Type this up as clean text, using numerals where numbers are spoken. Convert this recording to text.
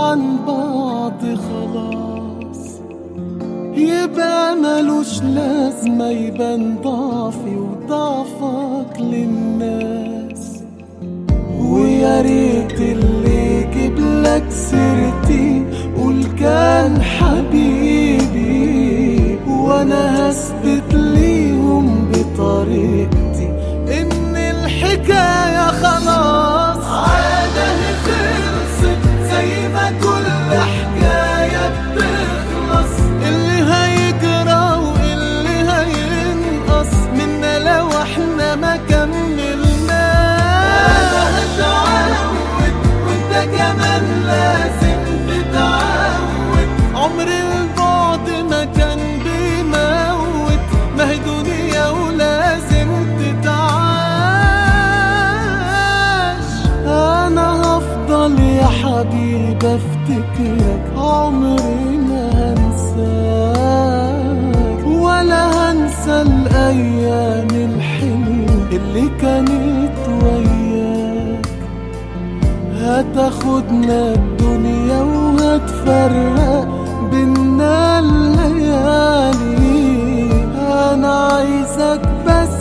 عن بعض خلاص، يبقى ملوش لازمة يبان ضعفي وضعفك للناس. ويا ريت اللي يجيب لك سيرتي قول كان حبيبي، وانا هثبت ليهم بطريقتي ان الحكاية خلاص عادة خلصت، زي ما كل حكاية بتخلص. اللي هيجرى واللي هينقص منا لو احنا ما كملناش. انا هتعود وانت كمان لازم تتعود، عمر البعد ما كان بيموت، ما هي دنيا ولازم تتعاش. انا هفضل يا حبيبي افتكرك، عمري ما هنساك ولا هنسى الايام الحلوة اللي كانت وياك. هتاخدنا الدنيا وهتفرق بينا الليالي، انا عايزك بس